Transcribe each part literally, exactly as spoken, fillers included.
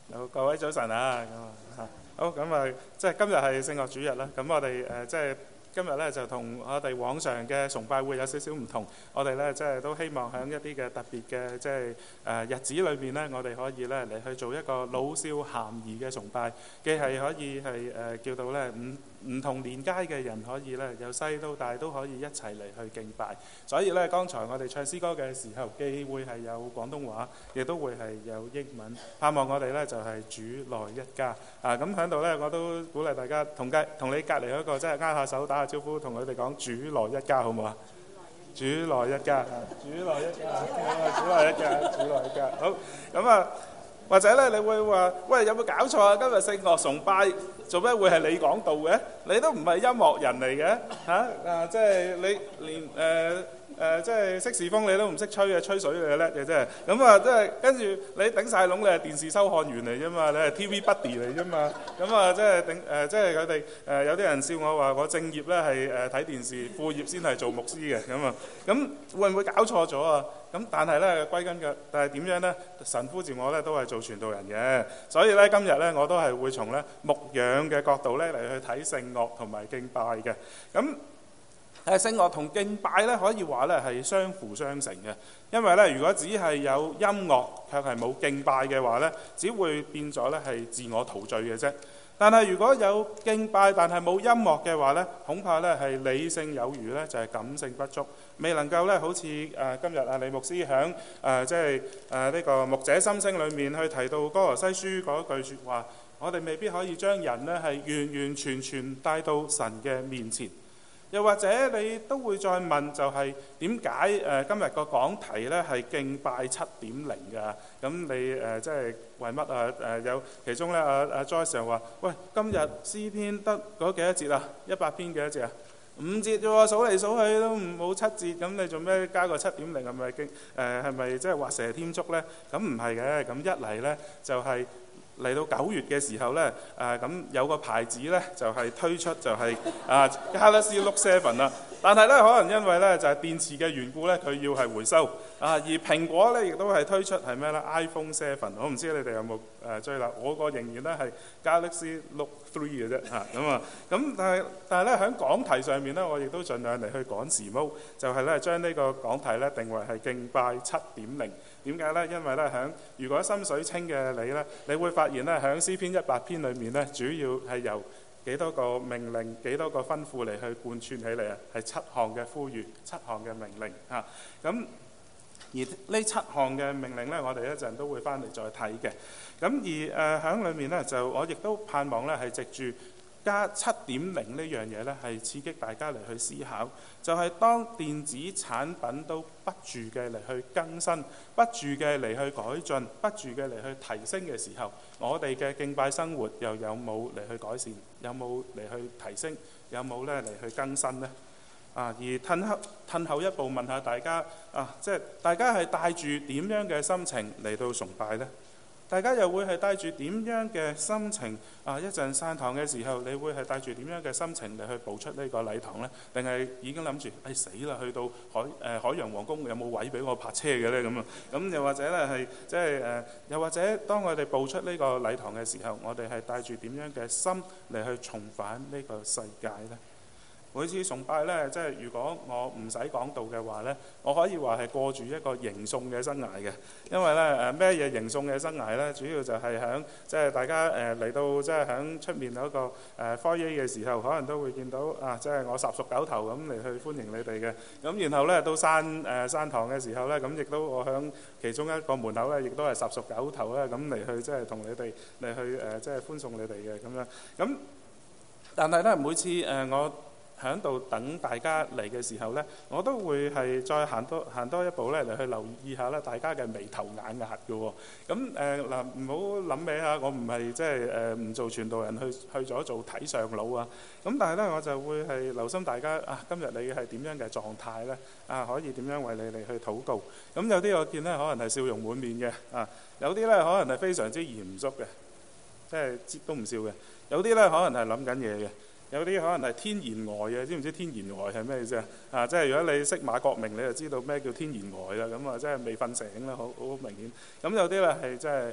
好，各位早晨啊，咁啊，好咁啊，即係今日係聖樂主日啦。咁我哋誒即係今日咧就同我哋往常嘅崇拜會有少少唔同。我哋咧即係都希望喺一啲嘅特別嘅即係誒日子裏邊咧，我哋可以咧嚟去做一個老少咸宜嘅崇拜，既係可以係誒叫到咧唔唔同年階嘅人可以咧由細到大都可以一齊嚟去敬拜。所以咧，剛才我哋唱詩歌嘅時候，既會係有廣東話，亦都會係有英文。盼望我哋咧就係主內一家啊！咁喺度咧，我都鼓勵大家同隔同你隔離嗰個，即係握下手打下招呼，同佢哋講主內一家，好唔好啊？主內一家，主內一家，主內一家，主內一家。好咁啊！或者咧，你會話：喂，有冇搞錯啊？今日聖樂崇拜做咩會係你講道嘅？你都唔係音樂人嚟嘅嚇啊！即係你連誒誒，即係識時風你都唔識吹嘅，吹水你叻嘅啫。咁啊，即係跟住你頂曬籠，你係電視收看員嚟啫嘛，你係 T V Buddy 嚟啫嘛。咁啊，即係頂誒，即係佢哋誒有啲人笑我話我正業咧係誒睇電視，副業先係做牧師嘅咁啊。咁會唔會搞錯咗啊？咁但係咧歸根嘅，但係點樣咧？神呼召我咧都係做傳道人嘅，所以咧今日咧我都係會從咧牧養嘅角度咧嚟去睇聖樂同埋敬拜嘅。咁誒聖樂同敬拜咧可以話咧係相輔相成嘅，因為咧如果只係有音樂卻係冇敬拜嘅話咧，只會變咗咧係自我陶醉嘅啫。但係如果有敬拜但係冇音樂嘅話咧，恐怕咧係理性有餘咧，就係感性不足，未能夠咧好似誒、呃、今日啊李牧師響誒即係誒呢個牧者心聲裏面去提到歌羅西書嗰句説話，我哋未必可以將人咧係完完全全帶到神嘅面前。又或者你都會再問，就係點解誒今日個講題咧係敬拜七點零㗎？咁你誒即係為乜啊？誒有其中咧，阿阿 Joyce 話：喂，今日詩篇得嗰幾多節啊？一百篇幾多節啊？五節啫喎，數嚟數去都冇七節，咁你做咩加個七點零？係咪經誒係咪即係畫蛇添足咧？咁唔係嘅，咁一嚟咧就係、是。嚟到九月嘅時候呢，誒咁有個牌子呢，就係推出就係啊 Galaxy Note Seven 啦，但係呢，可能因為呢就係電池嘅緣故呢，佢要係回收啊，而蘋果呢亦都係推出係咩呢 iPhone Seven，我唔知你哋有冇誒追啦，我個仍然呢係 Galaxy Note Three 嘅啫嚇咁啊，咁但係但係呢喺講題上面呢，我亦都盡量嚟去趕時髦，就係呢將呢個講題呢定為係敬拜七點零。點解呢？因為呢，響如果心水清嘅你呢，你會發現呢，響詩篇一百篇裏面呢，主要係由幾多個命令、幾多個吩咐嚟去貫穿起嚟啊，係七項嘅呼籲、七項嘅命令嚇。咁、啊、而呢七項嘅命令呢，我哋一陣都會翻嚟再睇嘅。咁而誒響裏面呢，就我亦都盼望呢係藉住加七點零呢樣嘢呢，係刺激大家嚟去思考，就係、是、當電子產品都不住嘅嚟去更新，不住嘅嚟去改進，不住嘅嚟去提升嘅時候，我哋嘅敬拜生活又有冇嚟去改善？有冇嚟去提升？有冇咧嚟去更新呢？啊！而褪後褪後一步問下大家啊，即係大家係帶住點樣嘅心情嚟到崇拜呢？大家又會係帶住點樣嘅心情啊？一陣散堂嘅時候，你會係帶住點樣嘅心情嚟去步出呢個禮堂呢？定係已經諗住誒死啦？去到海誒、呃、海洋皇宮有冇位俾我泊車嘅呢？咁啊，咁又或者咧係即係誒，又或者當我哋步出呢個禮堂嘅時候，我哋係帶住點樣嘅心嚟去重返呢個世界呢？每次崇拜呢，即係如果我唔使講道嘅話呢，我可以話係過住一個迎送嘅生涯嘅。因為呢，誒咩嘢迎送嘅生涯呢？主要就係響即係大家誒嚟到即係響出面嗰個誒 foyer 嘅時候，可能都會見到啊，即係我十熟九頭咁嚟去歡迎你哋嘅。咁然後呢，到散誒散堂嘅時候呢，咁亦都我響其中一個門口呢，亦都係十熟九頭咧咁嚟去即係同你哋嚟去誒即係歡送你哋嘅咁樣。咁但係呢，每次誒我喺度等大家嚟嘅時候呢，我都會係再行多行多一步呢嚟去留意下咧大家嘅眉頭眼額嘅喎。咁誒嗱，唔好諗起啊，我唔係即係誒唔做傳道人去去咗做睇相佬啊。咁但係呢，我就會係留心大家啊，今日你係點樣嘅狀態呢？啊，可以點樣為你哋去禱告？咁有啲我見呢，可能係笑容滿面嘅啊，有啲呢，可能係非常之嚴肅嘅，即係接都唔笑嘅。有啲呢，可能係諗緊嘢嘅。有啲可能係天然呆嘅，知唔知天然呆係咩意思啊？啊，即係如果你識馬國明，你就知道咩叫天然呆啦。咁啊，即係未瞓醒啦，好好明顯。咁有啲咧係即係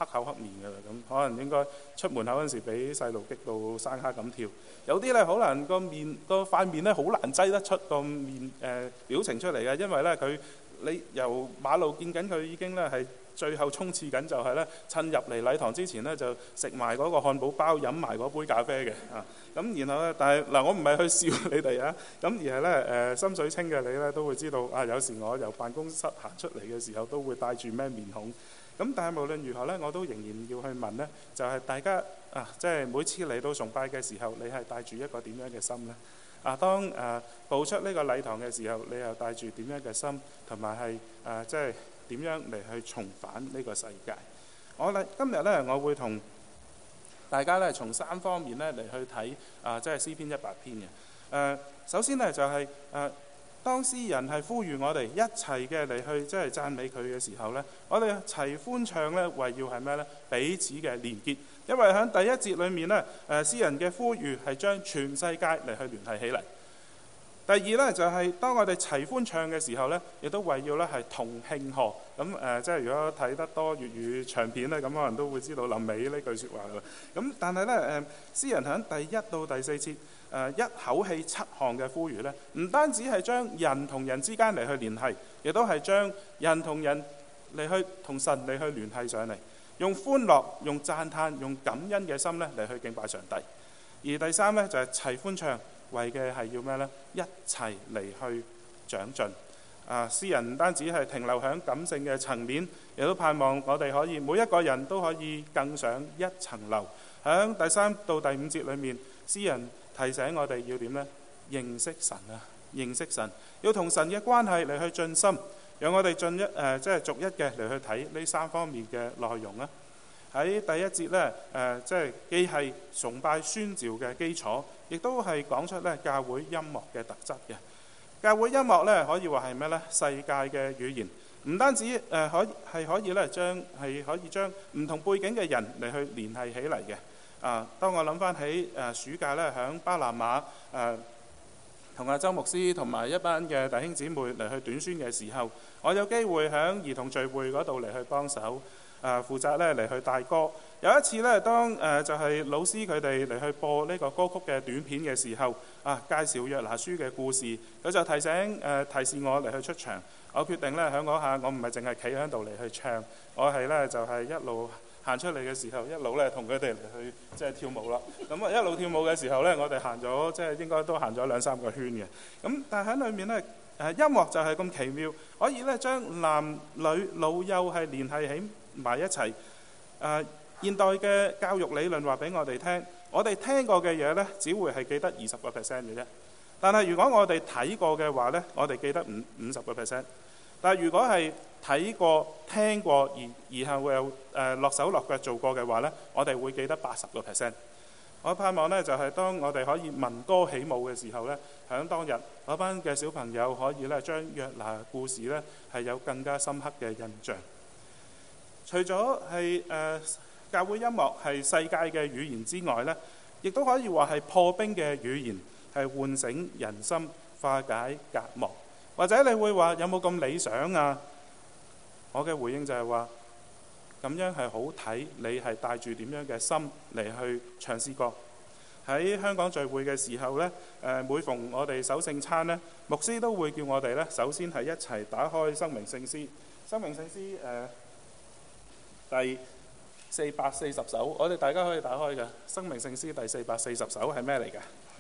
黑口黑面㗎啦，咁可能應該出門口嗰陣時俾細路激到生蝦咁跳。有啲咧可能個面個塊面咧好難擠得出個面誒、呃、表情出嚟嘅，因為咧佢你由馬路見緊佢已經咧係最後衝刺緊，就係咧趁入嚟禮堂之前咧就食埋嗰個漢堡包，飲埋嗰杯咖啡嘅啊。咁然後咧，但係嗱，我唔係去笑你哋啊，咁而係咧誒心水清嘅你咧都會知道啊。有時我由辦公室行出嚟嘅時候都會帶住咩面孔。咁但係無論如何咧，我都仍然要去問呢，就係、是、大家啊，即係每次嚟到崇拜嘅時候，你係帶住一個點樣嘅心呢？啊，當誒、啊、步出呢個禮堂嘅時候，你又帶住點樣嘅心，同埋係誒即係點樣嚟去重返呢個世界？我咧今日咧，我會同大家咧從三方面咧嚟去睇啊，即係詩篇一百篇嘅。誒、啊，首先咧就係、是、誒。啊當詩人係呼籲我哋一齊嘅嚟去即係讚美佢嘅時候呢，我哋一齊歡唱呢，為要係咩呢？彼此嘅連結。因為喺第一節裏面呢，誒詩人嘅呼籲係將全世界嚟去聯繫起嚟。第二呢，就係、是、當我哋齊歡唱嘅時候呢，亦都為要呢係同慶賀。咁誒、呃，即係如果睇得多粵語長片呢，咁可能都會知道臨尾呢句説話啦。咁但係呢，誒詩人喺第一到第四節。誒一口氣七項嘅呼籲呢，唔單止係將人同人之間嚟去聯繫，亦都係將人同人嚟去同神嚟去聯繫上嚟，用歡樂、用讚嘆、用感恩嘅心咧嚟去敬拜上帝。而第三呢，就係、是、齊歡唱，為嘅係要咩呢？一齊嚟去長進。啊，詩人唔單止係停留喺感性嘅層面，亦都盼望我哋可以每一個人都可以更上一層樓。喺第三到第五節裏面，詩人提醒我哋要點呢？認識神啊，認識神，要同神嘅關係嚟去進深，讓我哋進一誒、呃，即係逐一嘅嚟去睇呢三方面嘅內容啦。喺第一節呢，誒、呃，即係既係崇拜宣召嘅基礎，亦都係講出咧教會音樂嘅特質嘅。教會音樂咧可以話係咩呢？世界嘅語言，唔單止誒、呃、可係可以咧將係可以將唔同背景嘅人嚟去聯繫起嚟嘅。啊！當我諗翻起誒、啊、暑假咧，喺巴拿馬誒同阿周牧師同埋一班嘅弟兄姊妹嚟去短宣嘅時候，我有機會喺兒童聚會嗰度嚟去幫手誒負責咧嚟去帶歌。有一次咧，當誒、呃、就係、是、老師佢哋嚟去播呢個歌曲嘅短片嘅時候，啊介紹約拿書嘅故事，佢就提醒誒、呃、提示我嚟去出場。我決定咧喺嗰下，我唔係淨係企喺度嚟去唱，我係咧就係、是、一路行出嚟嘅時候，一路咧同佢哋嚟去即係跳舞啦。咁啊一路跳舞嘅時候咧，我哋行咗即係應該都行咗兩三個圈嘅。咁但係喺裏面咧，誒音樂就係咁奇妙，可以咧將男女老幼係聯繫起埋一齊。誒、呃、現代嘅教育理論話俾我哋聽，我哋聽過嘅嘢咧，只會係記得二十個 percent 嘅啫。但係如果我哋睇過嘅話咧，我哋記得五五十個 percent。但係如果係睇過、聽過而而後又誒落手落腳做過嘅話呢，我哋會記得八十個 percent。我盼望呢，就係、是、當我哋可以聞歌起舞嘅時候呢，響當日嗰班嘅小朋友可以咧將約拿故事呢係有更加深刻嘅印象。除咗係誒教會音樂係世界嘅語言之外呢，亦都可以話係破冰嘅語言，係喚醒人心、化解隔膜。或者你會話有冇咁理想啊？我嘅回應就係話，咁樣係好睇你係帶住點樣嘅心嚟去唱詩歌。喺香港聚會嘅時候呢，誒每逢我哋守聖餐呢，牧師都會叫我哋呢，首先係一齊打開生命聖詩。生命聖詩誒、呃、第四百四十首，我哋大家可以打開嘅。生命聖詩第四百四十首係咩嚟㗎？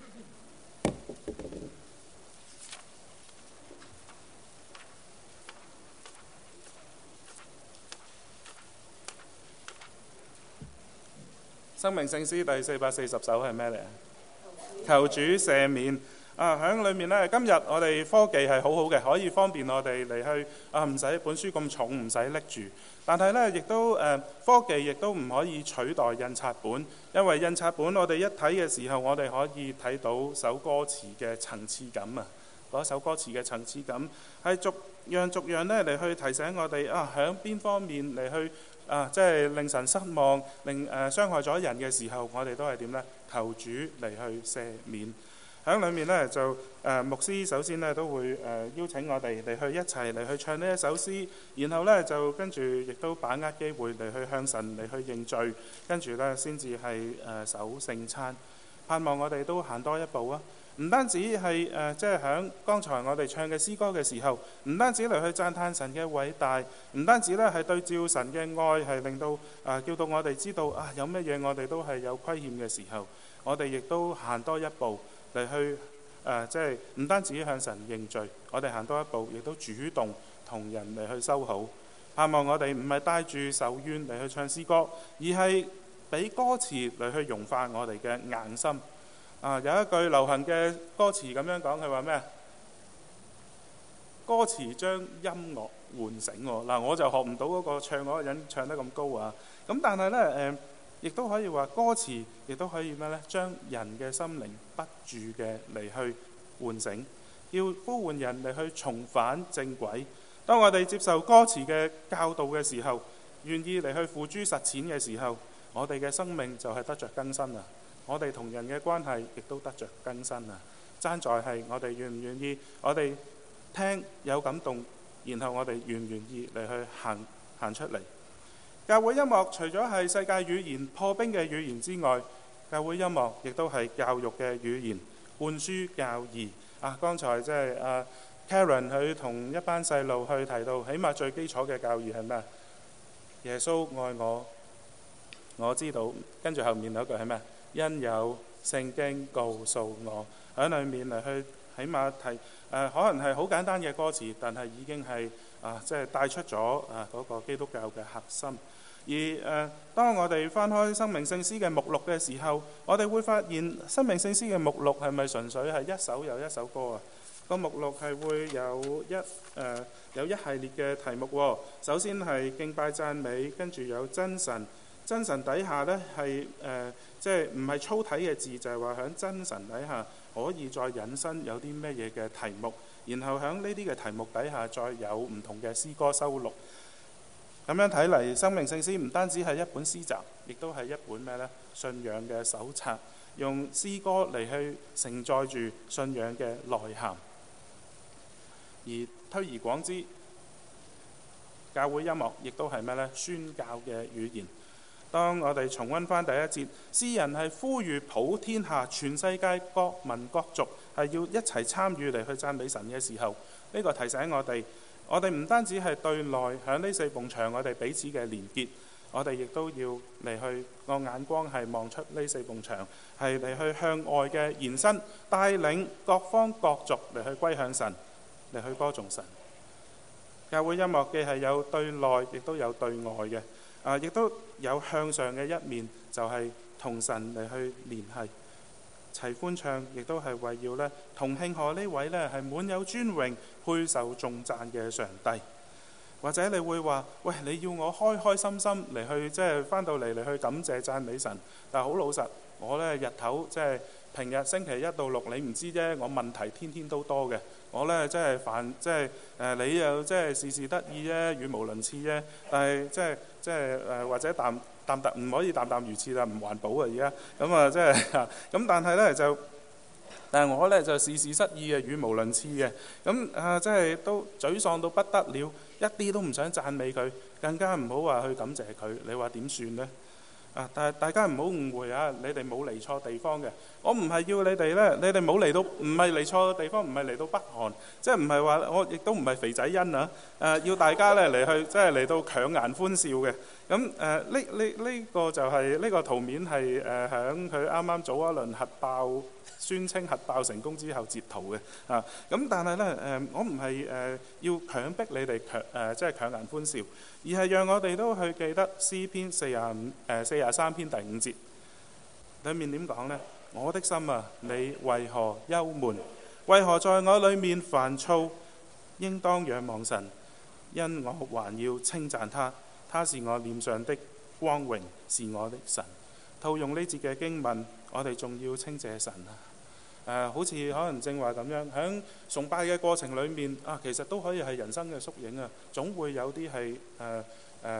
生命聖詩第四百四十首係咩嚟啊？求主赦免啊！喺裏面呢，今日我哋科技係好好嘅，可以方便我哋嚟去啊，唔使本書咁重，唔使拎住。但係呢，亦都誒、呃、科技亦都唔可以取代印刷本，因為印刷本我哋一睇嘅時候，我哋可以睇到首歌詞嘅層次感啊！嗰首歌詞嘅層次感係逐樣逐樣呢嚟去提醒我哋啊，喺邊方面嚟去。啊！即係令神失望，令誒、呃、傷害咗人嘅時候，我哋都係點呢？求主嚟去赦免。 喺裏面呢，就誒、呃、牧師首先呢都會誒、呃、邀請我哋嚟去一齊嚟去唱呢一首詩，然後呢，就跟住亦都把握機會嚟去向神嚟去認罪，跟住呢，先至係誒守聖餐。盼望我哋都行多一步啊！唔單止係誒，即係喺剛才我哋唱嘅詩歌嘅時候，唔單止嚟去讚歎神嘅偉大，唔單止咧係對照神嘅愛，係令到誒、呃、叫到我哋知道啊，有乜嘢我哋都係有虧欠嘅時候，我哋亦都行多一步嚟去誒，即係唔單止向神認罪，我哋行多一步，亦都主動同人嚟去修好。盼望我哋唔係帶住仇怨嚟去唱詩歌，而係俾歌詞嚟去融化我哋嘅硬心。啊，有一句流行嘅歌詞咁樣講，佢話咩？歌詞將音樂喚醒我。嗱，我就學唔到嗰個唱嗰個人唱得咁高啊。咁但係呢，誒、呃，亦都可以話歌詞亦都可以咩呢？將人嘅心靈不住嘅嚟去喚醒，要呼喚人嚟去重返正軌。當我哋接受歌詞嘅教導嘅時候，願意嚟去付諸實踐嘅時候，我哋嘅生命就係得着更新啦。我哋同人嘅關係亦都得着更新啊！爭在係我哋願唔願意，我哋聽有感動，然後我哋願唔願意嚟去行行出嚟。教會音樂除咗係世界語言破冰嘅語言之外，教會音樂亦都係教育嘅語言，灌輸教義啊！剛才即係啊 Karen 佢同一班細路去提到，起碼最基礎嘅教義係咩？耶穌愛我，我知道。跟住後面嗰句係咩？因有聖經告訴我，喺裏面嚟去起碼提誒、呃，可能係好簡單嘅歌詞，但係已經係啊，即係帶出咗啊嗰個基督教嘅核心。而誒、呃，當我哋翻開生命聖詩嘅目錄嘅時候，我哋會發現生命聖詩嘅目錄係咪純粹係一首又一首歌啊？個目錄係會有一誒、呃、有一系列嘅題目喎、哦。首先係敬拜讚美，跟住有真神。真神底下呢係誒，即係唔係粗體嘅字，就係話喺真神底下可以再引申有啲咩嘢嘅題目，然後喺呢啲嘅題目底下再有唔同嘅詩歌收錄。咁樣睇嚟，生命聖詩唔單止係一本詩集，亦都係一本咩呢？信仰嘅手冊，用詩歌嚟去承載住信仰嘅內涵。而推而廣之，教會音樂亦都係咩呢？宣教嘅語言。當我哋重溫翻第一節，詩人係呼籲普天下全世界各民各族係要一齊參與嚟去讚美神嘅時候，呢、這個提醒我哋，我哋唔單止係對內響呢四埲牆我哋彼此嘅連結，我哋亦都要嚟去個眼光係望出呢四埲牆，係嚟去向外嘅延伸，帶領各方各族嚟去歸向神，嚟去歌頌神。教會音樂既係有對內，亦都有對外嘅。啊！亦都有向上嘅一面，就係、是、同神嚟去聯繫，齊歡唱，亦都係為要呢同慶賀呢位呢係滿有尊榮、配受頌讚嘅上帝。或者你會話：喂，你要我開開心心嚟去，即係翻到嚟嚟去感謝讚美神。但係好老實，我呢日頭即係平日星期一到六，你唔知啫。我問題天天都多嘅，我呢即係煩，即係誒你又即係事事得意啫，語無倫次啫。但係即係即係誒或者淡淡淡唔可以淡淡如此啦，唔環保啊而家。咁啊即係咁，但係呢就。但係我呢就事事失意嘅，語無倫次嘅，咁啊即係都沮喪到不得了，一啲都唔想讚美佢，更加唔好話去感謝佢。你話點算呢？啊！但係大家唔好誤會啊！你哋冇嚟錯地方嘅，我唔係要你哋呢，你哋冇嚟到，唔係嚟錯地方，唔係嚟到北韓，即係唔係話我亦都唔係肥仔恩啊！誒、啊，要大家呢嚟去，即係嚟到強顏歡笑嘅。咁誒，呢呢呢個就係、是、呢、這個圖面係誒響佢啱啱早一輪核爆宣稱核爆成功之後截圖嘅啊。咁但係呢，誒、呃，我唔係誒要強迫你哋強誒即係強顏歡笑，而係讓我哋都去記得詩篇四十五誒四十三篇第五節裡面點講呢？我的心啊，你為何憂悶？為何在我裡面煩躁？應當仰望神，因我還要稱讚他。他是我臉上的光榮，是我的神。套用呢節嘅經文，我哋仲要稱謝神啊！誒、呃，好似可能正話咁樣，喺崇拜嘅過程裡面啊，其實都可以係人生嘅縮影啊。總會有啲係誒誒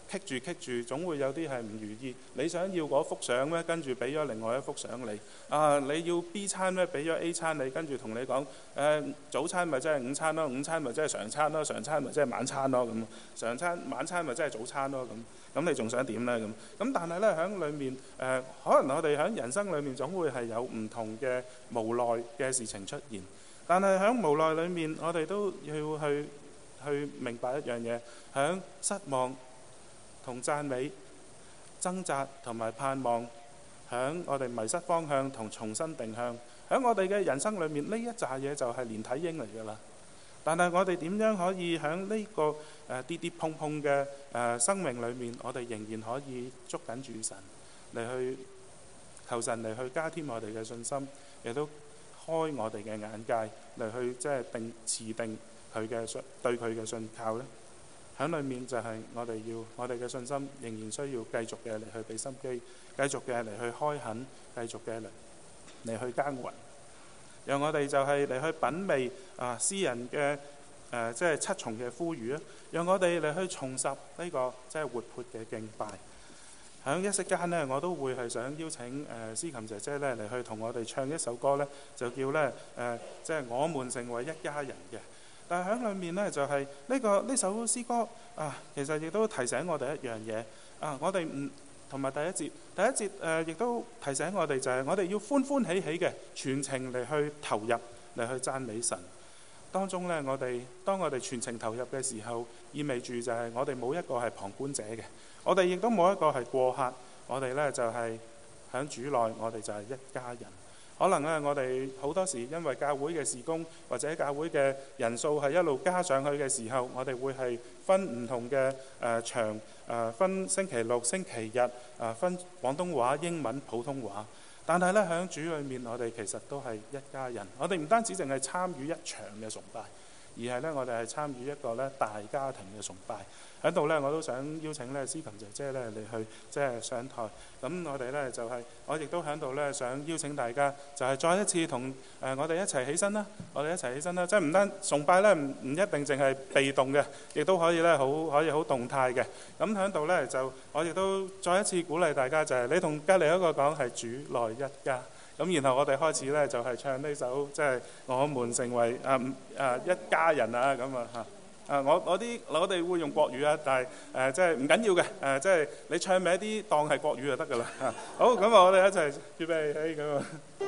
棘住棘住，總會有啲係唔如意。你想要嗰幅相咧，跟住俾咗另外一幅相你。啊，你要 B 餐咧，俾咗 A 餐你，跟住同你講誒、呃、早餐咪即係午餐咯，午餐咪即係常餐咯，常餐咪即係晚餐咯咁。常餐晚餐咪即係早餐咯咁。咁你仲想點咧咁？咁但係咧喺裡面誒、呃，可能我哋喺人生裡面總會係有唔同嘅無奈嘅事情出現。但係喺無奈裡面，我哋都要去去明白一樣嘢，喺失望同讚美、掙扎同埋盼望，喺我哋迷失方向同重新定向，喺我哋嘅人生裡面，呢一紮嘢就係連體嬰嚟㗎啦。但係我哋點樣可以喺呢個誒跌跌碰碰嘅誒生命裡面，我哋仍然可以捉緊住神嚟去求神嚟去加添我哋嘅信心，亦都開我哋嘅眼界嚟去即係定持定佢嘅信對佢嘅信靠咧。喺裡面就係我哋要我哋嘅信心仍然需要繼續嘅嚟去俾心機，繼續嘅嚟去開墾，繼續嘅嚟嚟去耕耘。讓我哋就係嚟去品味啊詩人嘅誒即係七重嘅呼籲啊！讓我哋嚟去重拾呢個即係活潑嘅敬拜。喺一息間呢，我都會係想邀請誒、呃、司琴姐姐咧嚟去同我哋唱一首歌咧，就叫咧誒即係我們成為一家人嘅。但係喺裏面呢，就係、是、呢、這個呢首詩歌啊，其實亦都提醒我哋一樣嘢啊！我哋唔同埋第一節，第一節誒亦、呃、都提醒我哋就係我哋要歡歡喜喜嘅全程嚟去投入嚟去讚美神。當中呢，我哋當我哋全程投入嘅時候，意味住就係我哋冇一個係旁觀者嘅。我哋亦都冇一個係過客，我哋呢就係喺主內，我哋就係一家人。可能呢，我哋好多時因為教會嘅事工或者教會嘅人數係一路加上去嘅時候，我哋會係分唔同嘅誒場誒，分星期六、星期日誒，分廣東話、英文、普通話。但係呢，喺主裏面，我哋其實都係一家人。我哋唔單止淨係參與一場嘅崇拜，而係呢，我哋係參與一個呢大家庭嘅崇拜。喺度呢，我都想邀請呢司琴姐姐呢嚟去即係上台。咁我哋呢，就係、是、我亦都喺度呢，想邀請大家，就係、是、再一次同誒、呃、我哋一齊起身啦。我哋一齊起身啦，即係唔單崇拜呢，唔唔一定淨係被動嘅，亦都可以呢，好可以好動態嘅。咁喺度呢，就我亦都再一次鼓勵大家，就係、是、你同隔離一個講係主內一家。咁然後我哋開始呢，就係、是、唱呢首即係、就是、我們成為啊啊一家人啊咁啊嚇。啊！我我啲我哋會用國語啊，但係誒即係唔緊要嘅誒，即係你唱名啲當係國語就得㗎啦。啊，好咁啊，我哋一齊預備起咁啊。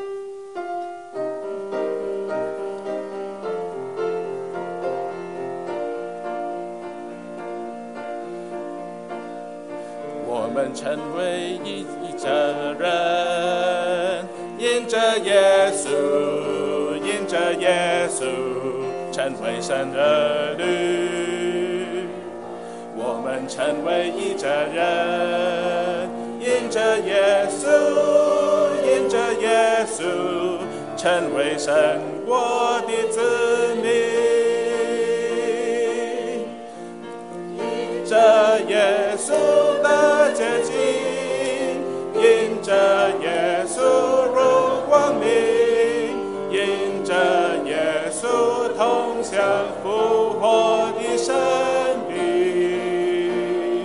我們成為一家人，因着耶穌，因着耶穌。成為神兒女，我們成為一家人，因着耶穌，因着耶穌，成為神國的子民，因着耶穌的潔淨，因着耶穌入光明，因着耶穌同享復活的生命，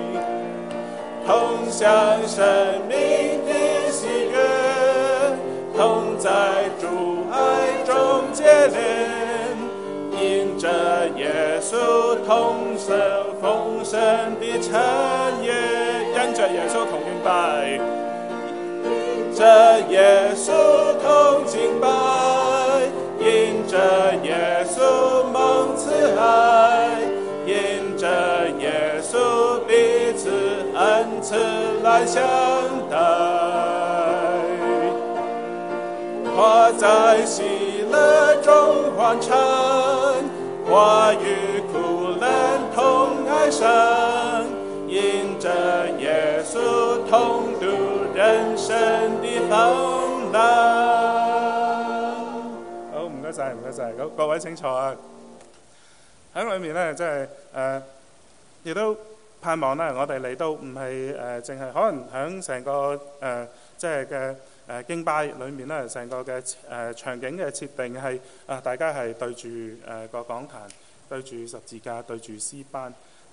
同享生命的喜悅，同在主愛中結連，因着耶穌同受豐盛的產業，因着耶穌同敬拜，因着耶穌同敬拜，因着耶穌蒙慈愛，因着耶穌彼此恩慈來相待，花在喜樂中歡唱，花與苦難同哀傷，因着耶穌同度人生的風浪。唔該曬，唔該曬，咁各位請坐啊！喺裏面咧，即係誒，亦都盼望咧，我哋嚟到唔係誒，淨係可能喺成個誒，即係嘅誒敬拜裏面咧，成個嘅誒場景嘅設定係啊，大家係對住誒個講壇，對住十字架，對住詩班。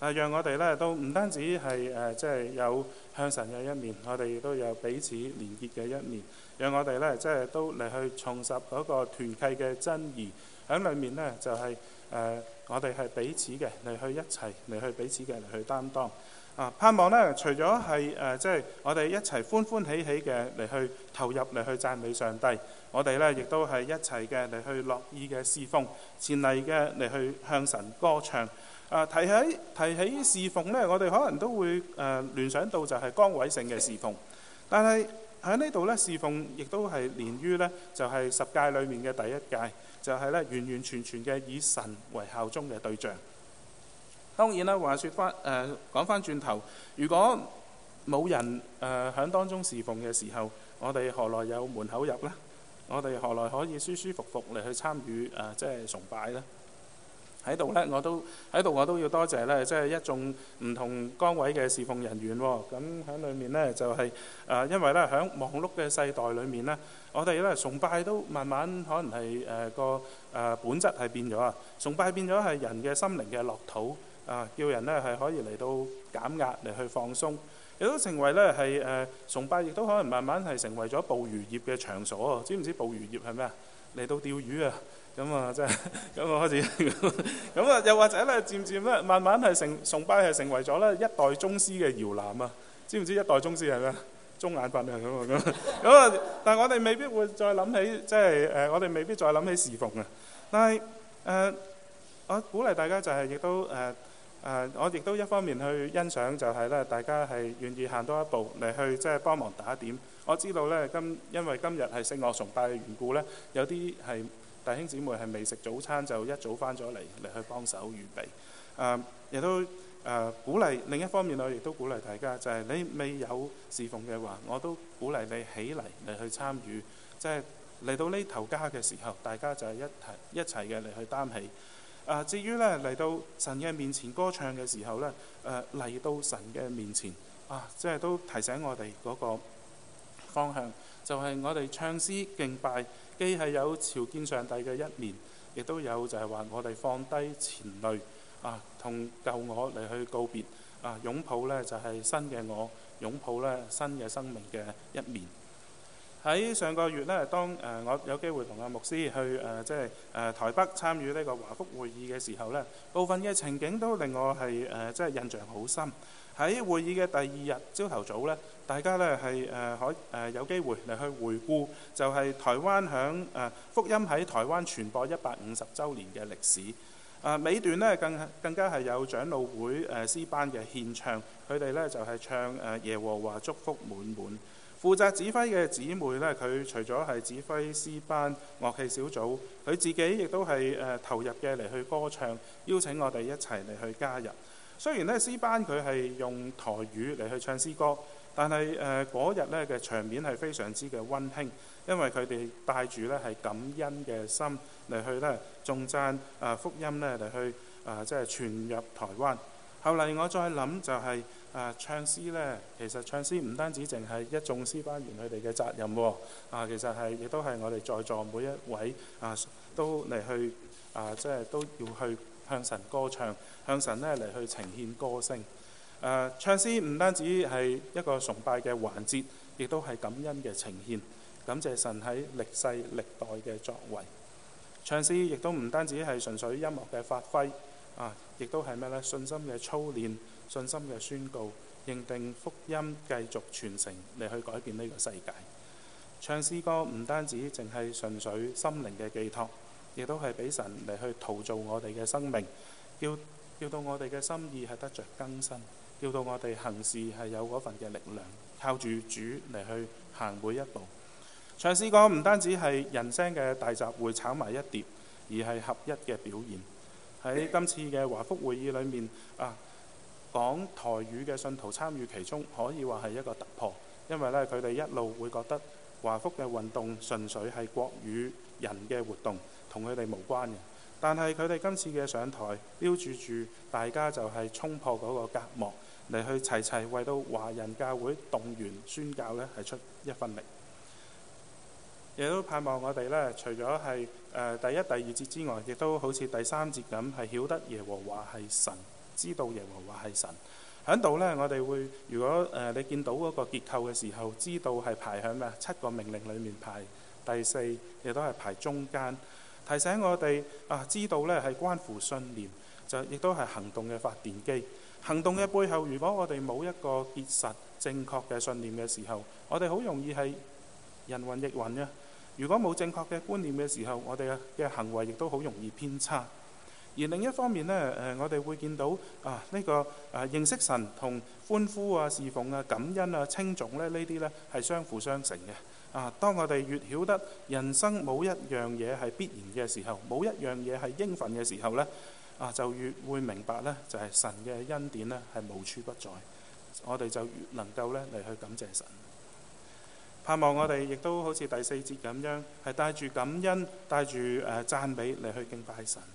啊，讓我哋咧都唔單止係誒即係有向神嘅一面，我哋亦都有彼此連結嘅一面，讓我哋咧即係都嚟去重拾嗰個團契嘅真義。喺裏面呢，就係、是、誒、呃、我哋係彼此嘅嚟去一齊嚟去彼此嘅嚟去擔當。啊，盼望呢，除咗係誒即係我哋一齊歡歡喜喜嘅嚟去投入嚟去讚美上帝，我哋呢亦都係一齊嘅嚟去樂意嘅侍奉，前嚟嘅嚟去向神歌唱。啊，提起提起侍奉呢，我哋可能都會誒、呃、聯想到就係崗位性嘅侍奉，但係喺呢度呢，侍奉亦都係連於呢，就係、是、十誡裏面嘅第一誡，就係、是、呢完完全全嘅以神為效忠嘅對象。當然啦，話説翻誒講翻轉頭，如果冇人誒喺、呃、當中侍奉嘅時候，我哋何來有門口入呢？我哋何來可以舒舒服服嚟去參與誒、呃、即係崇拜呢？喺度呢，我都喺度，我都要多謝呢，即係一眾唔同崗位嘅侍奉人員喎。咁喺裏面呢，就係、是、誒、呃，因為呢，喺忙碌嘅世代裏面呢，我哋呢崇拜都慢慢可能係誒個誒本質係變咗啊。崇拜變咗係人嘅心靈嘅樂土啊，叫人呢係可以嚟到減壓嚟去放鬆，亦都成為呢係誒、呃、崇拜，亦都可能慢慢係成為咗捕魚業嘅場所啊。知唔知捕魚業係咩啊？嚟到釣魚啊！咁啊，真係咁啊，開始咁啊，又或者咧，漸漸咧，慢慢係成崇拜係成為咗咧一代宗師嘅搖籃啊！知唔知一代宗師係咩？中眼法啊咁啊咁咁啊！但係我哋未必會再諗起，即係誒，我哋未必再諗起侍奉啊！但係誒、呃，我鼓勵大家就係亦都誒誒、呃呃，我亦都一方面去欣賞，就係咧，大家係願意行多一步嚟去即係幫忙打點。我知道咧，今因為今日係聖樂崇拜嘅緣故咧，有啲係弟兄姊妹係未食早餐就一早翻咗嚟嚟去幫手預備。誒、呃，亦都誒、呃、鼓勵。另一方面，我亦都鼓勵大家，就係、是、你未有侍奉嘅話，我都鼓勵你起嚟嚟去參與。即係嚟到呢頭家嘅時候，大家就係一齊一齊嘅嚟去擔起。誒、呃，至於咧嚟到神嘅面前歌唱嘅時候咧，誒、呃、嚟到神嘅面前啊，即係都提醒我哋嗰個方向，就係、是、我哋唱詩敬拜。既係有朝見上帝嘅一面，亦都有就係話我哋放低前慮啊，同舊我嚟去告別啊，擁抱呢就係新嘅我，擁抱呢新嘅生命嘅一面。喺上個月呢，當誒、呃、我有機會同阿牧師去誒即係誒台北參與呢個華福會議嘅時候呢，部分嘅情景都令我係誒即係印象好深。喺會議嘅第二日朝頭早呢，大家呢係誒可誒有機會嚟去回顧，就係台灣響誒福音喺台灣傳播一百五十週年嘅歷史。啊，尾段呢更更加係有長老會誒詩班嘅獻唱，佢哋呢就係唱誒耶和華祝福滿滿。負責指揮嘅姊妹呢，佢除咗係指揮詩班樂器小組，佢自己亦都係誒投入嘅嚟去歌唱，邀請我哋一齊嚟去加入。雖然咧詩班佢係用台語嚟去唱詩歌，但係誒嗰日咧嘅場面係非常之嘅溫馨，因為佢哋帶住咧係感恩嘅心嚟去咧頌讚啊福音咧嚟去啊即係傳入台灣。後嚟我再諗就係、是、啊唱詩咧，其實唱詩唔單止淨係一眾詩班員佢哋嘅責任喎，啊其實係亦都係我哋在座每一位啊都嚟去啊即係都要去向神歌唱，向神咧嚟去呈獻歌聲。誒、呃、唱詩唔單止係一個崇拜嘅環節，亦都係感恩嘅呈獻，感謝神喺歷世歷代嘅作為。唱詩亦都唔單止係純粹音樂嘅發揮，啊，亦都係咩呢？信心嘅操練，信心嘅宣告，認定福音繼續傳承嚟去改變呢個世界。唱詩歌唔單止淨係純粹心靈嘅寄託，亦都係俾神嚟去陶造我哋嘅生命，叫叫到我哋嘅心意係得着更新，叫到我哋行事係有嗰份嘅力量，靠住主嚟去行每一步。唱詩歌唔單止係人聲嘅大集會炒埋一碟，而係合一嘅表現。喺今次嘅華福會議裏面啊，講台語嘅信徒參與其中，可以話係一個突破，因為咧佢哋一路會覺得華福嘅運動純粹係國語人嘅活動，同佢哋無關嘅。但係佢哋今次嘅上台，標註住大家就係衝破嗰個隔膜，嚟去齊齊為到華人教會動員宣教呢係出一分力。亦都盼望我哋呢，除咗係誒第一、第二節之外，亦都好似第三節咁係曉得耶和華係神， 知道耶和華係神。喺度呢，我哋會如果誒、呃、你見到嗰個結構嘅時候，知道係排喺咩七個命令裡面排第四，亦都係排中間，提醒我哋啊，知道呢係關乎信念，就亦都係行動嘅發電機。行動嘅背後，如果我哋冇一個結實正確嘅信念嘅時候，我哋好容易係人云亦云嘅。如果冇正確嘅觀念嘅時候，我哋嘅行為亦都好容易偏差。而另一方面呢，誒我哋會見到啊呢、這個啊認識神同歡呼啊、侍奉啊、感恩啊、稱頌咧，呢啲呢係相輔相成嘅。啊，當我哋越曉得人生冇一樣嘢係必然嘅時候，冇一樣嘢係應份嘅時候呢，啊就越會明白呢，就係、是、神嘅恩典呢係無處不在。我哋就越能夠呢嚟去感謝神。盼望我哋亦都好似第四節咁樣，係帶住感恩、帶住誒讚美嚟去敬拜神。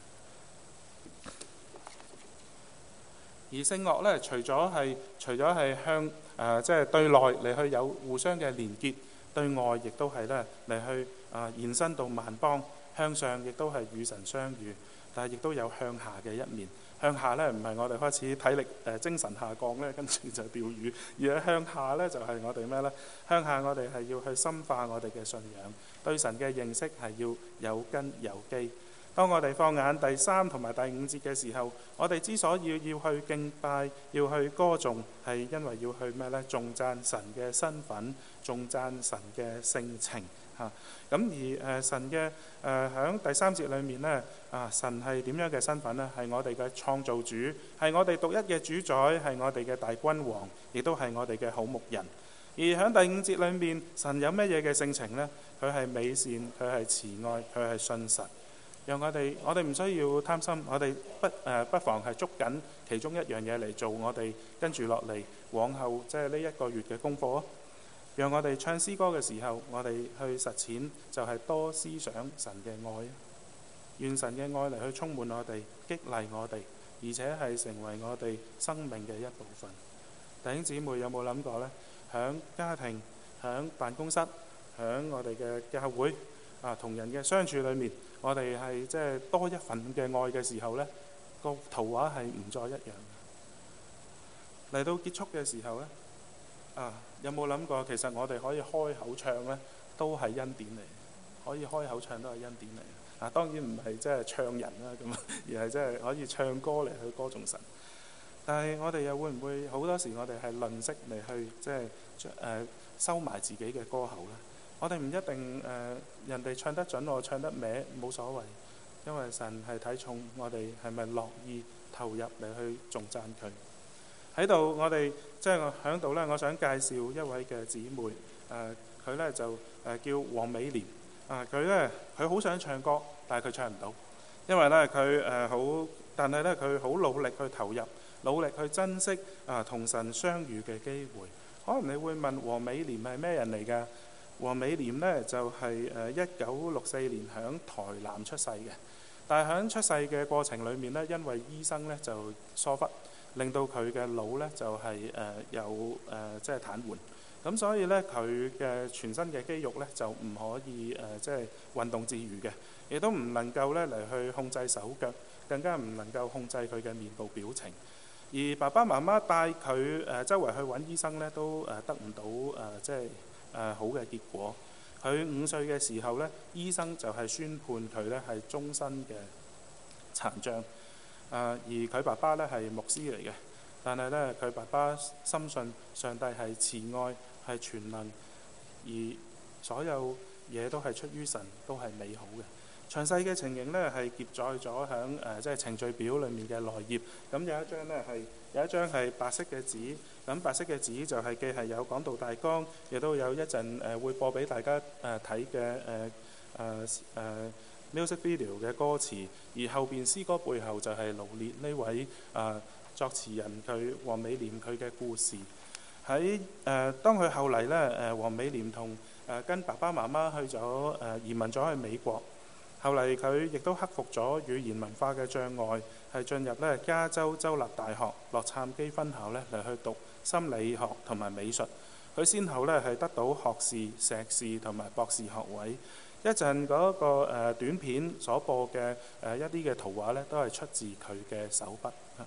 而聖樂呢，除咗係除咗係向誒、呃、即係對內嚟去有互相嘅連結，對外亦都係呢嚟去啊、呃、延伸到萬邦，向上亦都係與神相遇，但係亦都有向下嘅一面。向下呢，唔係我哋開始體力誒、呃、精神下降呢，跟住就釣魚，而係向下呢，就係、是、我哋咩呢？向下我哋係要去深化我哋嘅信仰，對神嘅認識係要有根有基。當我哋放眼第三同埋第五節嘅時候，我哋之所以要去敬拜、要去歌頌，係因為要去咩呢？頌讚神嘅身份，頌讚神嘅性情嚇。咁、啊、而誒、呃、神嘅誒喺第三節裏面呢，啊神係點樣嘅身份呢？係我哋嘅創造主，係我哋獨一嘅主宰，係我哋嘅大君王，亦都係我哋嘅好牧人。而喺第五節裏面，神有咩嘢嘅性情呢？佢係美善，佢係慈愛，佢係信實。讓我哋，我哋唔需要貪心，我哋不誒、呃、不妨係捉緊其中一樣嘢嚟做我哋跟住落嚟往後即係呢一個月嘅功課。讓我哋唱詩歌嘅時候，我哋去實踐就係多思想神嘅愛，願神嘅愛嚟去充滿我哋，激勵我哋，而且係成為我哋生命嘅一部分。弟兄姊妹有冇諗過呢？響家庭、響辦公室、響我哋嘅教會啊，同人嘅相處裏面，我哋係即係多一份嘅愛嘅時候呢，個圖畫係唔再一樣。嚟到結束嘅時候呢，啊，有冇諗過其實我哋可以開口唱呢，都係恩典嚟。可以開口唱都係恩典嚟。啊，當然唔係即係唱人啦咁，而係即係可以唱歌嚟去歌頌神。但係我哋又會唔會好多時我哋係吝嗇嚟去即係誒收埋自己嘅歌喉呢？我哋唔一定誒、呃、人哋唱得準，我唱得歪冇所謂，因為神係睇重我哋係咪樂意投入嚟去頌讚佢。喺度我哋即係我喺度呢，我想介紹一位嘅姊妹，誒、呃、佢呢就誒、呃、叫黃美蓮。啊佢呢佢好想唱歌，但係佢唱唔到，因為呢佢誒好，但係呢佢好努力去投入，努力去珍惜啊同神相遇嘅機會。可能你會問黃美蓮係咩人嚟㗎？黃美蓮呢就係誒一九六四年喺台南出世嘅，但係喺出世嘅過程裡面呢，因為醫生呢就疏忽，令到佢嘅腦呢就係、是、誒、呃、有誒、呃、即係癱瘓。咁所以呢，佢嘅全身嘅肌肉呢就唔可以誒、呃、即係運動自如嘅，亦都唔能夠呢嚟去控制手腳，更加唔能夠控制佢嘅面部表情。而爸爸媽媽帶佢誒周圍去揾醫生呢，都誒得唔到誒、呃、即係誒、呃、好嘅結果。佢五歲嘅時候呢，醫生就係宣判佢呢係終身嘅殘障。誒、呃、而佢爸爸呢係牧師嚟嘅。但係呢，佢爸爸深信上帝係慈愛，係全能，而所有嘢都係出於神，都係美好嘅。詳細嘅情形呢，係記載咗喺誒即係程序表裡面嘅內頁。咁有一張呢，係有一張係白色嘅紙，咁白色嘅紙就係既係有講道大綱，亦都有一陣誒、呃、會播俾大家誒睇嘅誒誒誒 music video 嘅歌詞，而後邊詩歌背後就係勞列呢位誒。呃作詞人佢黃美蓮佢嘅故事喺誒、呃，當佢後嚟咧誒，黃美蓮同誒跟爸爸媽媽去咗誒、呃、移民咗去美國，後嚟佢亦都克服咗語言文化嘅障礙，係進入咧加州州立大學洛杉磯分校咧嚟去讀心理學同埋美術。佢先後咧係得到學士、碩士同埋博士學位。一陣嗰個誒短片所播嘅誒一啲嘅圖畫咧，都係出自佢嘅手筆。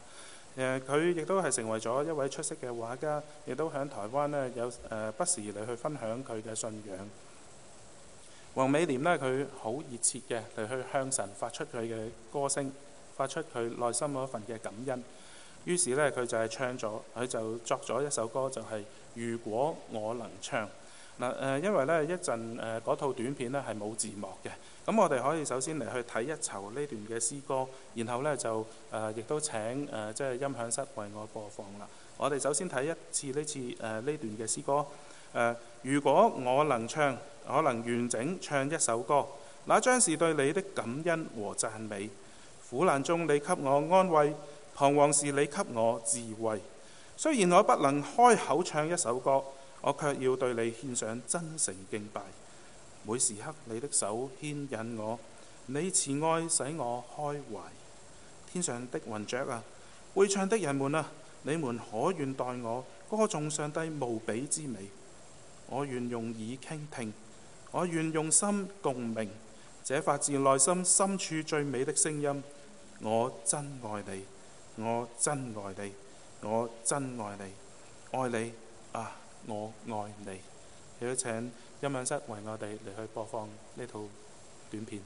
誒佢亦都係成為咗一位出色嘅畫家，亦都喺台灣呢有誒、呃、不時嚟去分享佢嘅信仰。黃美廉呢，佢好熱切嘅嚟去向神發出佢嘅歌聲，發出佢內心嗰份嘅感恩。於是呢，佢就係唱咗，佢就作咗一首歌，就係、是、如果我能唱。嗱誒，因為呢一陣誒嗰套短片呢係冇字幕嘅，咁我哋可以首先嚟去睇一籌呢段嘅詩歌，然後呢就誒、呃、亦都請誒、呃、即係音響室為我播放啦。我哋首先睇一次呢次誒呢、呃、段嘅詩歌誒、呃，如果我能唱，我能完整唱一首歌，那將是對你的感恩和讚美。苦難中你給我安慰，彷徨時你給我智慧。雖然我不能開口唱一首歌，我卻要對你獻上真誠敬拜。每時刻你的手牽引我，你慈愛使我開懷。天上的雲雀啊，會唱的人們啊，你們可願待我歌頌上帝無比之美。我願用耳傾聽，我願用心共鳴，這發自內心深處最美的聲音。我真愛你，我真愛你，我真愛你，愛你啊！我愛你。亦都請音響室為我哋嚟去播放呢套短片。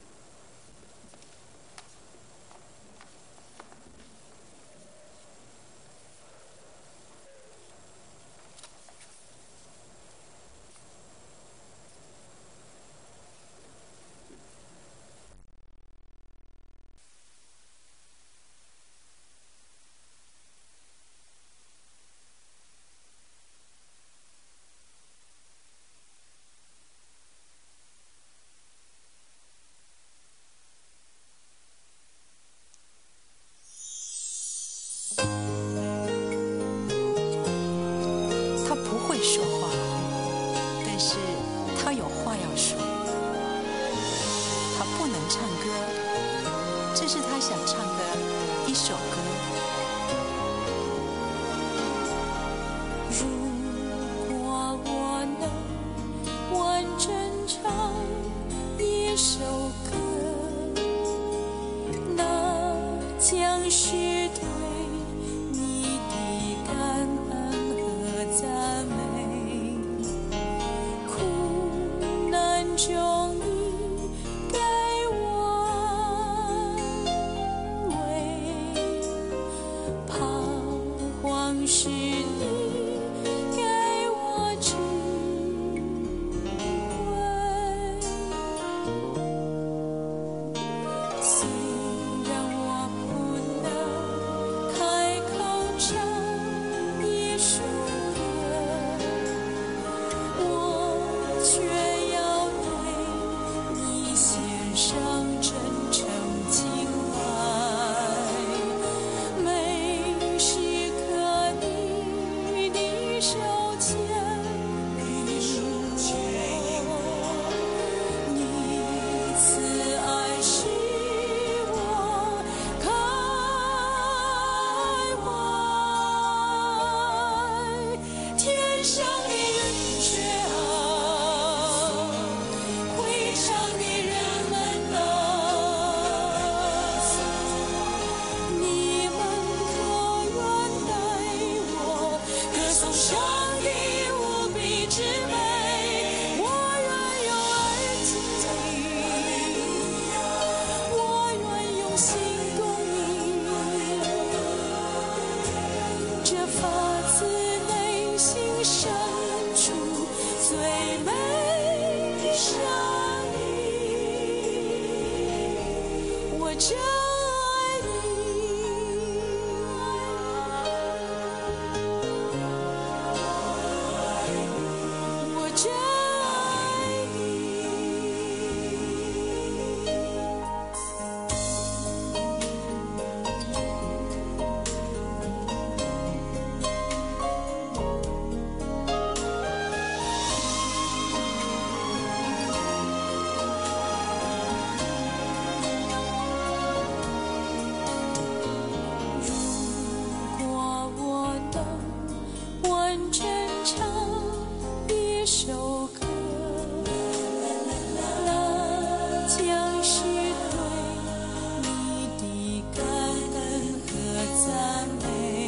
将是对你的感恩和赞美。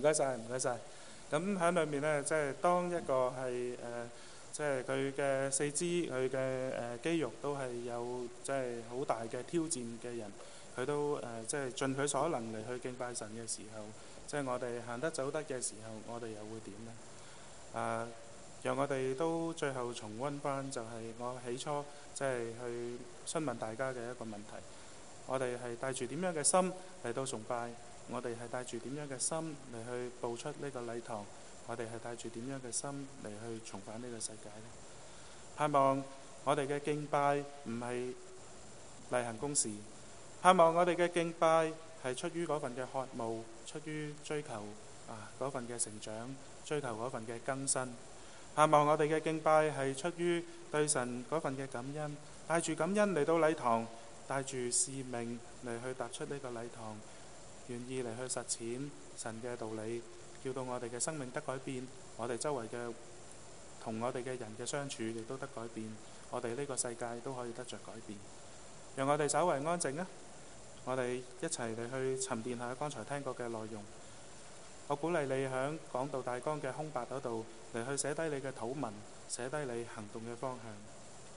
該晒，唔該晒。咁喺裏面呢，即係當一個係誒，即係佢嘅四肢、佢嘅誒肌肉都係有即係好大嘅挑戰嘅人，佢都誒即係盡佢所能嚟去敬拜神嘅時候，即係我哋行得走得嘅時候，我哋又會點呢？啊，讓我哋都最後重溫翻，就係我起初即係去詢問大家嘅一個問題。我哋係帶住點樣嘅心嚟到崇拜？我哋係帶住點樣嘅心嚟去步出呢個禮堂？我哋係帶住點樣嘅心嚟去重返呢個世界呢？盼望我哋嘅敬拜唔係例行公事，盼望我哋嘅敬拜係出於嗰份嘅渴慕，出於追求啊嗰份嘅成長，追求嗰份嘅更新。盼望我哋嘅敬拜係出於對神嗰份嘅感恩，帶住感恩嚟到禮堂，帶住使命嚟去踏出呢個禮堂，願意嚟去實踐神嘅道理，叫到我哋嘅生命得改變，我哋周圍嘅同我哋嘅人嘅相處亦都得改變，我哋呢個世界都可以得着改變。讓我哋稍為安靜啊！我哋一齊嚟去沉澱下剛才聽過嘅內容。我鼓勵你喺講道大綱嘅空白嗰度嚟去寫低你嘅禱文，寫低你行動嘅方向。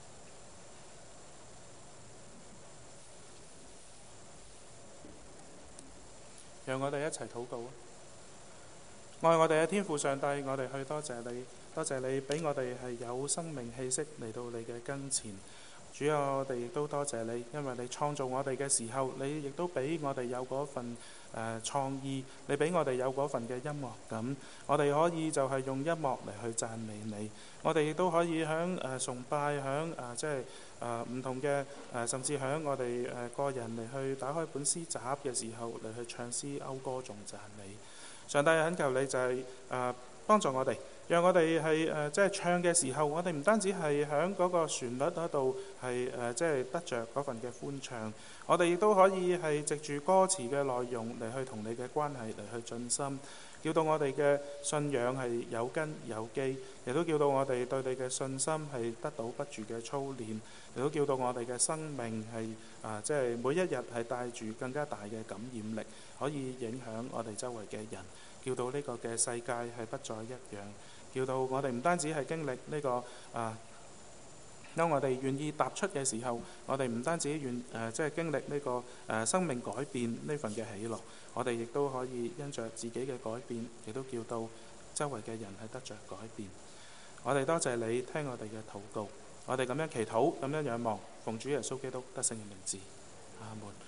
讓我哋一齊禱告啊！愛我哋嘅天父上帝，我哋去多謝你，多謝你俾我哋係有生命氣息嚟到你嘅跟前。主啊，我哋亦都多謝你，因為你創造我哋嘅時候，你亦都俾我哋有嗰份誒、呃、創意，你俾我哋有嗰份嘅音樂感，我哋可以就係用音樂嚟去讚美你。我哋亦都可以響誒、呃、崇拜，響誒、呃、即係誒唔同嘅誒、呃，甚至響我哋誒、呃、個人嚟去打開本詩集嘅時候嚟去唱詩謳歌頌讚你。上帝懇求你就係、是、誒、呃、幫助我哋。讓我哋係誒即係唱嘅時候，我哋唔單止係喺嗰個旋律嗰度係誒即係得着嗰份嘅歡唱，我哋亦都可以係藉住歌詞嘅內容嚟去同你嘅關係嚟去進深，叫到我哋嘅信仰係有根有基，亦都叫到我哋對你嘅信心係得到不住嘅操練，亦都叫到我哋嘅生命係啊即係每一日係帶住更加大嘅感染力，可以影響我哋周圍嘅人，叫到呢個嘅世界係不再一樣。叫到我哋唔單止係經歷呢、這個啊，當我哋願意踏出嘅時候，我哋唔單止願誒、呃、即係經歷呢、這個誒、呃、生命改變呢份嘅喜樂，我哋亦都可以因着自己嘅改變，亦都叫到周圍嘅人係得着改變。我哋多謝你聽我哋嘅禱告，我哋咁樣祈禱，咁樣仰望，奉主耶穌基督得勝嘅名字，阿門。